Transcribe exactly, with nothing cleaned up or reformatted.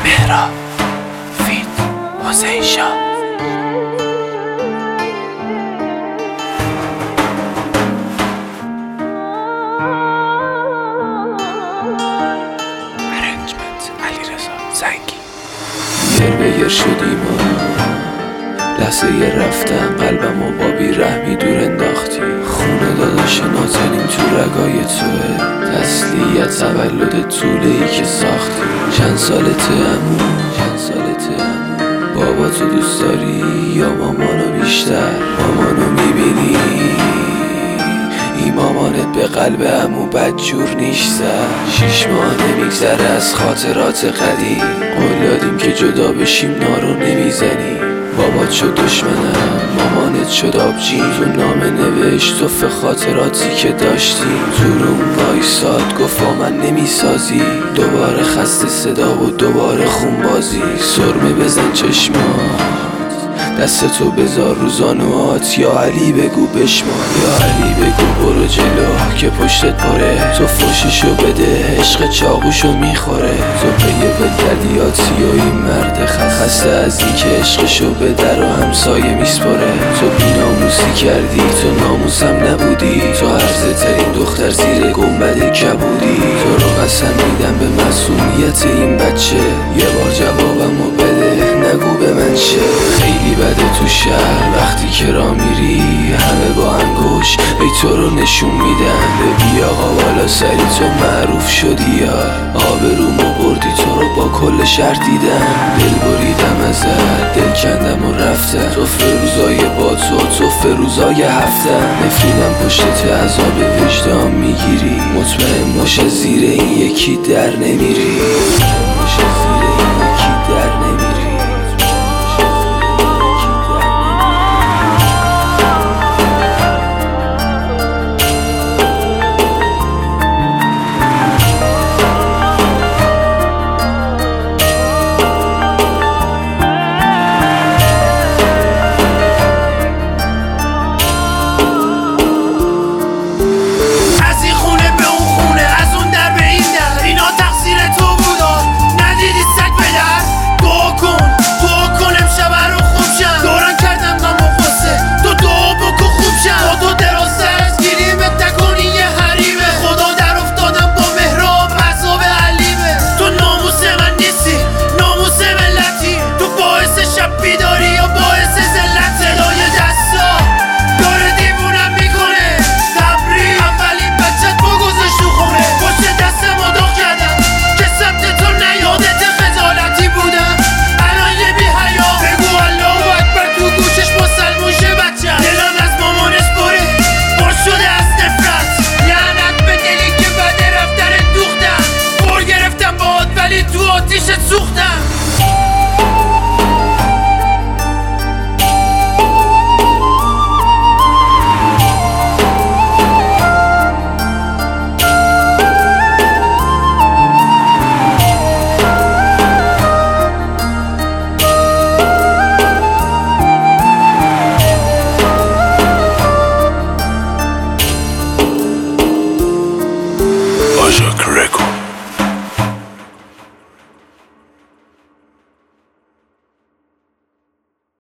مهراب فیت حسین شاه. یر به یر شدیم و لحظه یر رفتم قلبم و با بیرحمی دور انداختی. خونه داداش نازنین تو رگای توه، تسلیت تولد طوله ای که ساختی. چند سالته عمو، چند سالته عمو، بابا تو دوست داری یا مامانو بیشتر؟ مامانو میبینی این مامانت به قلب عمو بدجور نیست. شیش ماه نمیگذره از خاطرات قدیم، قول دادیم که جدا بشیم نارو نمیزنی. بابات شد دشمنم، مامانت شد آبجین، تو نامه نوشت توف خاطراتی که داشتیم. تو روم وایساد گفت با من نمیسازی، دوباره خسته صدا و دوباره خونبازی. سرمه بزن چشمات، دست تو بذار رو زانوات، یا علی بگو بشمان، یا علی بگو برو جلو که پشتت پره. تو فوششو بده عشق چاقوشو میخوره. تو پیه بلدیاتی و این مرد خسته از این که عشقشو به در و همسایه میسپره. تو بیناموسی کردی، تو ناموسم نبودی، تو عرضه ترین دختر زیر گنبد کبودی. تو رو قسم میدم به معصومیت این بچه، یه بار جوابمو بده نگو به من چه. خیلی بده تو شهر وقتی که راه میری، همه با انگوش ای تو رو نشون میدن. ببی آقا بالا سری تو معروف شدی، یا آبرومو بردی، تو رو با کل شهر دیدن. دل بریدم ازت، دل کندم و رفتم، تو فروزای با تو، تو فروزای هفتم. نفریدم پشتت عذاب وجدان میگیری، مطمئن باشه زیر این یکی در نمیری.